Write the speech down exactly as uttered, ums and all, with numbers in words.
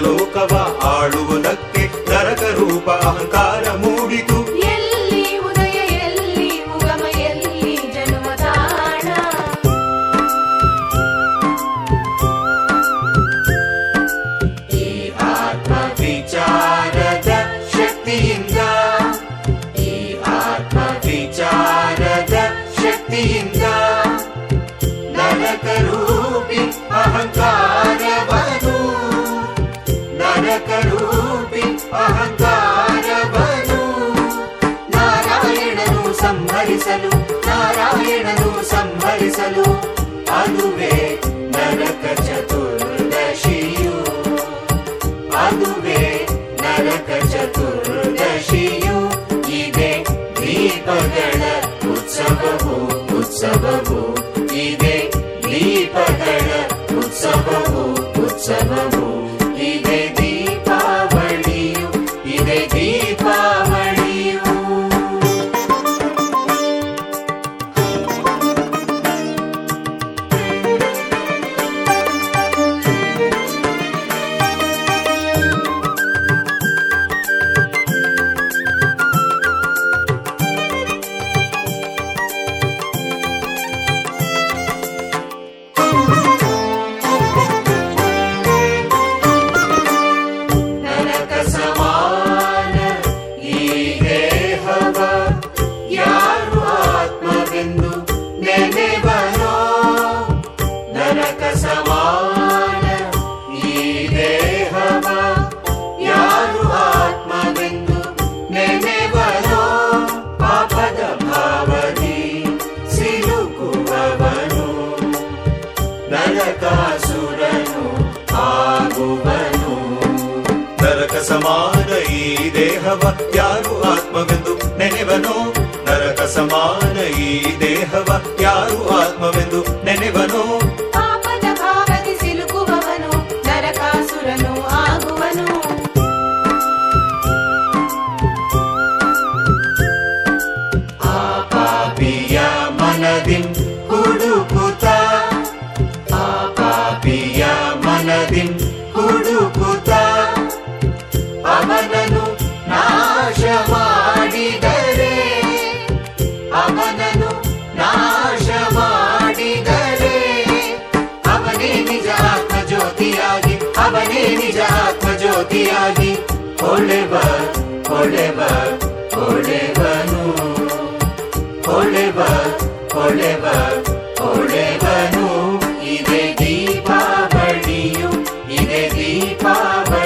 ಲೋಕವ ಆಳುವುದಕ್ಕೆ ನರಕ ರೂಪ ಅಹಂಕಾರ ಮೂಡಿತು. ಎಲ್ಲಿ ಉದಯ ಎಲ್ಲಿ ಉಗಮ ಎಲ್ಲಿ ಜನ್ಮ ತಾಣ. ಈ ಆತ್ಮ ವಿಚಾರದ ಶಕ್ತಿಯಿಂದ ಈ ಆತ್ಮ ವಿಚಾರದ ಶಕ್ತಿಯಿಂದ ನರಕ ರೂಪಿ ಅಹಂಕಾರವನು ನರಕ ರೂಪಿ ಅಹಂಕಾರವನು ನಾರಾಯಣನು ಸಂಹರಿಸಲು ನಾರಾಯಣನು ಸಂಹರಿಸಲು ಅದುವೇ ನರಕ ಚತುರ್ದಶಿಯು ಅದುವೇ ನರಕ ಚತುರ್ದಶಿಯು ಇದೆ ದೀಪಗಳ ಉತ್ಸವವು ಉತ್ಸವವು ಇದೆ ದೀಪಗಳ ಉತ್ಸವವು ಉತ್ಸವವು ಇದೆ ದೀಪಾವಳಿಯು ಇದೆ ದೀಪಾವಳಿಯು. ನರಕ ಸಮಾನ ಈ ದೇಹವ ಯಾರು ಆತ್ಮವೆಂದು ನೆನೆವನೋ ನರಕ ಸಮಾನ ಈ ದೇಹವ ಯಾರು ಆತ್ಮವೆಂದು ನೆನೆವನೋ ಪಾಪದ ಭಾವದಿ ಸಿಲುಕುವವನು ನರಕಾಸುರನು ಆಗುವನು. ನರಕ ಸಮಾನ ಈ ದೇಹವ ಯಾರು ಆತ್ಮವೆಂದು ನೆನೆವನೋ ನರಕ ಸಮಾನ ಈ ದೇಹವ ಯಾರು ಆತ್ಮವೆಂದು ನೆನೆವನೋ ಪಾಪದ ಭಾವದಿ ಸಿಲುಕುವವನು ನರಕಾಸುರನು ಆಗುವನು. ಆ ಪಾಪಿಯ ಮನದಿಂ ಹುಡುಕುತ್ತ ಆ ಪಾಪಿಯ ಮನದಿಂ ಹುಡುಕುತ್ತ ಅವನನ್ನು ನಾಶ ಮಾಡಿದರೆ ಅವನನ್ನು ನಾಶ ಮಾಡಿದರೆ ಅವನೇ ನಿಜ ಆತ್ಮ ಜ್ಯೋತಿಯಾಗಿ ಅವನೇ ನಿಜ ಆತ್ಮ ಜ್ಯೋತಿಯಾಗಿ ಹೊಳೆವ ಹೊಳೆವ ಹೊಳೆವನು ಹೊಳೆವ ಹೊಳೆವ ಹೊಳೆವನು ಇದೆ ದೀಪಾವಳಿಯು ಇದೆ ದೀಪಾವಳಿ.